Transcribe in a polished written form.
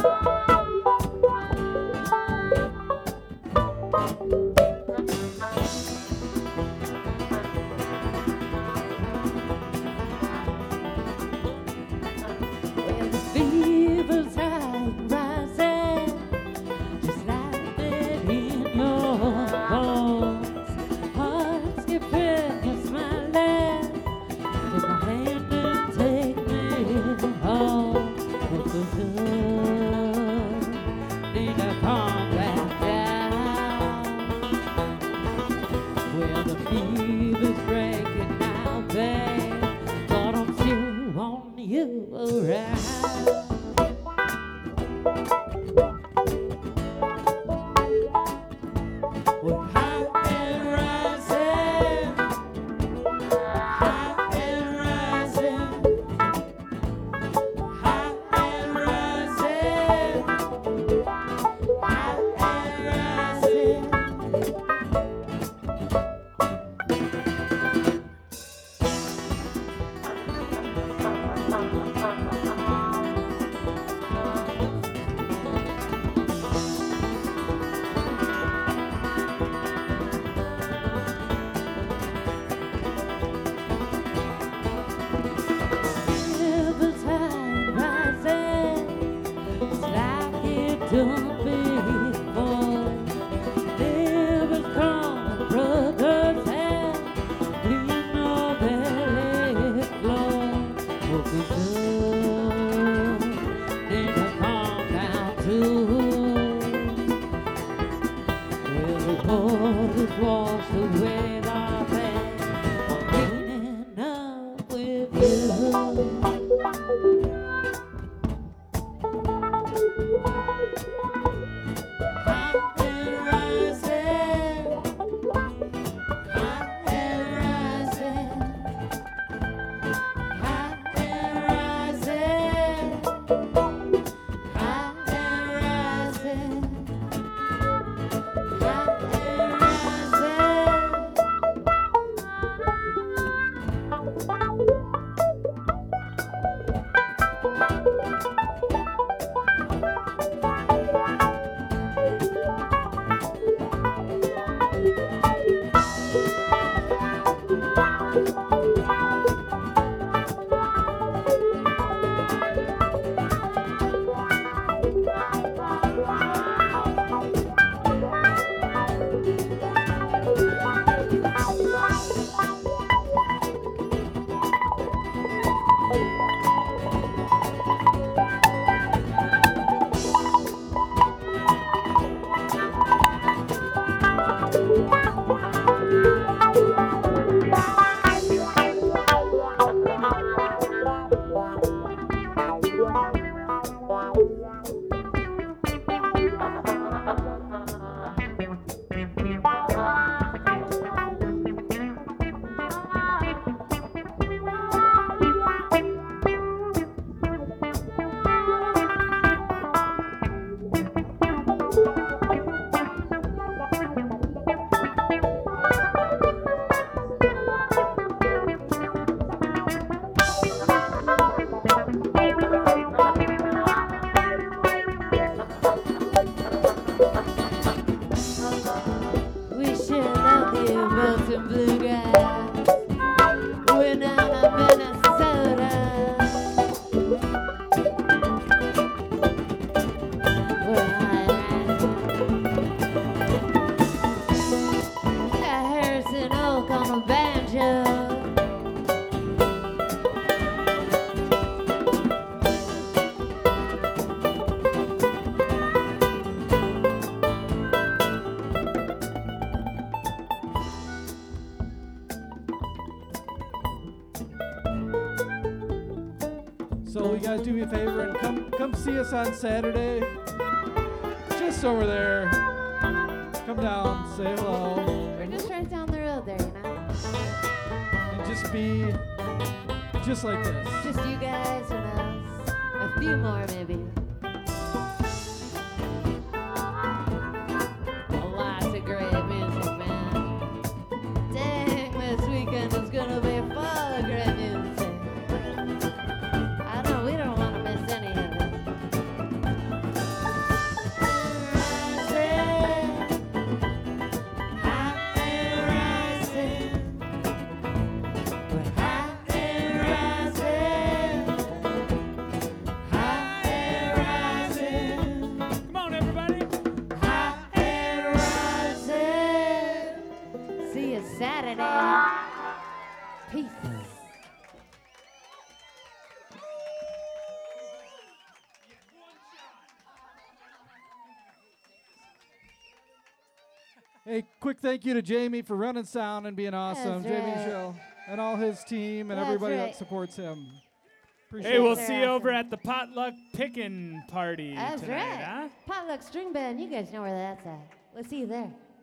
So you gotta do me a favor and come see us on Saturday. Just over there. Come down, say hello. We're just right down the road there, you know? And just be just like this. Just you guys and us. A few more maybe. Lots of great music, man. Dang, this weekend is gonna be full of great music. I know we don't want to miss any of it. Hey, quick thank you to Jamie for running sound and being awesome. That's Jamie right. Shell and all his team and That's everybody right. that supports him. Appreciate Hey, it. we'll They're see you over awesome. at the potluck pickin' party That's tonight, right. huh? Potluck string band. You guys know where that's at. We'll see you there.